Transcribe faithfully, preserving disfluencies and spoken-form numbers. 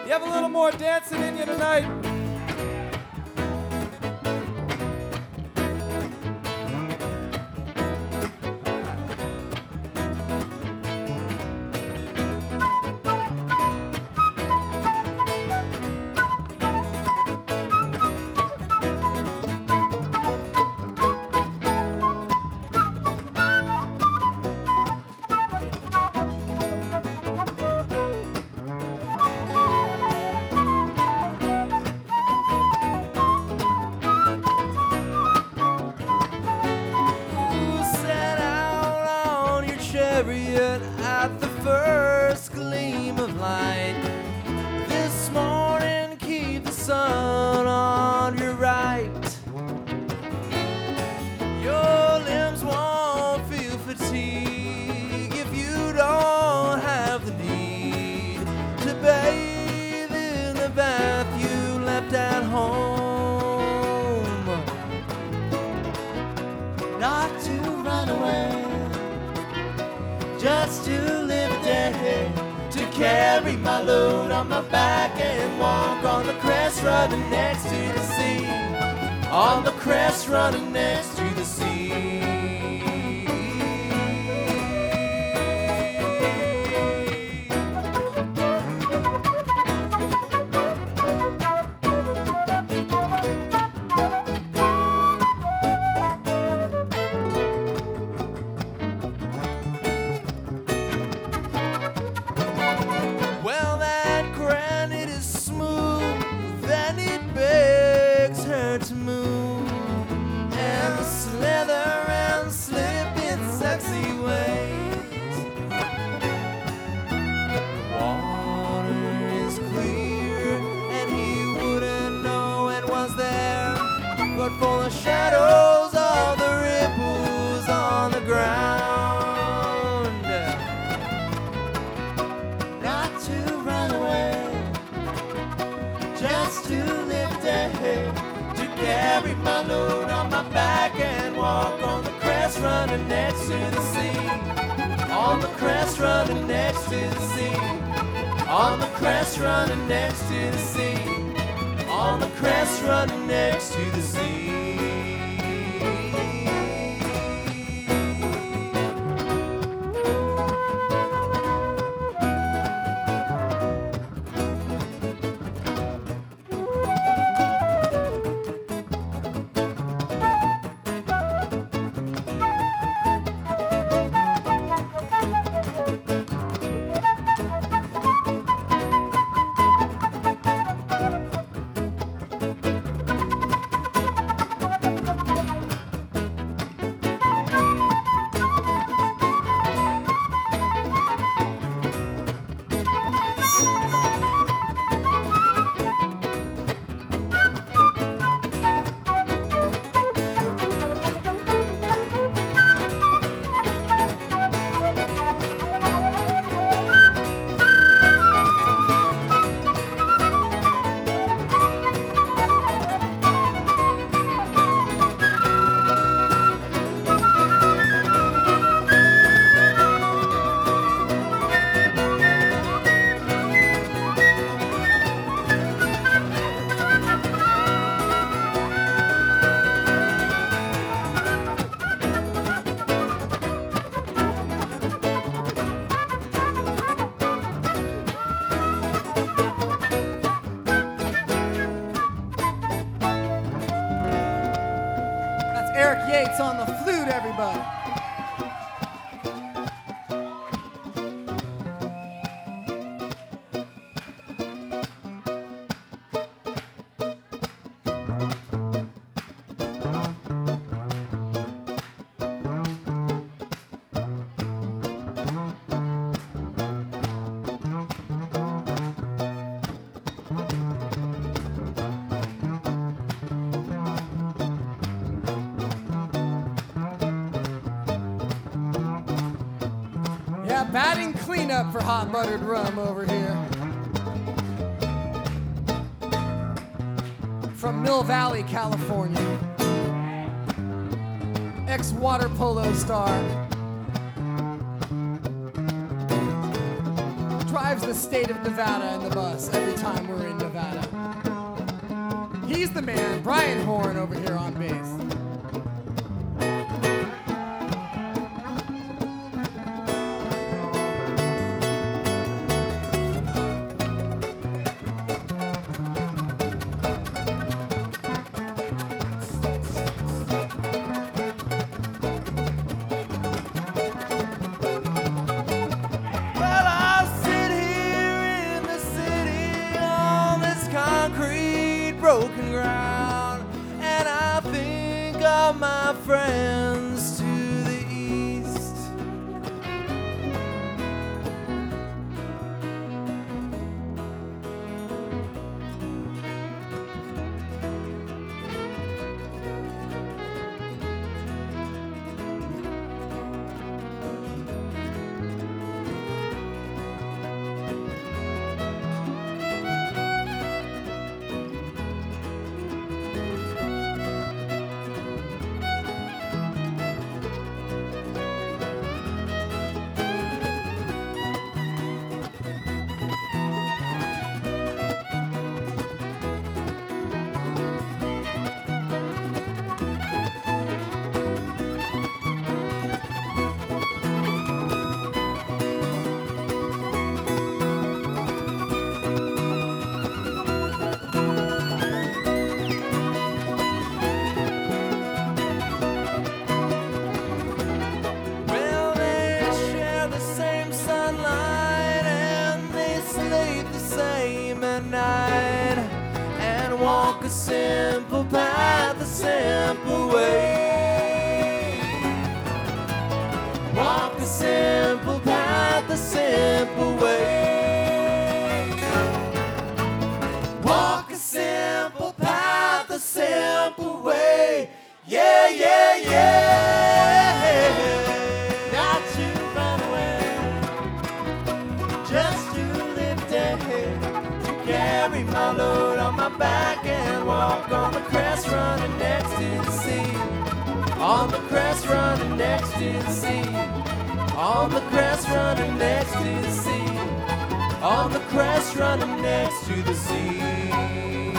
You have a little more dancing in you tonight. At the first gleam of light this morning, keep the sun on your right. Your limbs won't feel fatigue if you don't have the need to bathe in the bath you left at home. Not to run away, just to live a day, to carry my load on my back and walk on the crest running next to the sea, on the crest running next to the sea. To move and slither and slip in sexy ways. Water is clear and he wouldn't know it was there, but for the shadows of the ripples on the ground. Not to run away, just to live day, carry my load on my back and walk on the crest running next to the sea, on the crest running next to the sea, on the crest running next to the sea, on the crest running next to the sea. Eric Yates on the flute, everybody. Batting cleanup for Hot Buttered Rum over here. From Mill Valley, California. Ex-water polo star. drives the state of Nevada in the bus every time we're in Nevada. He's the man, Brian Horn, over here on bass. Broken ground, and I think of my friends to the east. Walk a simple path, a simple way. Walk a simple path, a simple way. Walk a simple path, a simple way. Yeah, yeah, yeah. Not to run away, just to lift a head, to carry my load on my back and walk on the crest running next to the sea. On the crest running next to the sea. On the crest running next to the sea. On the crest running next to the sea.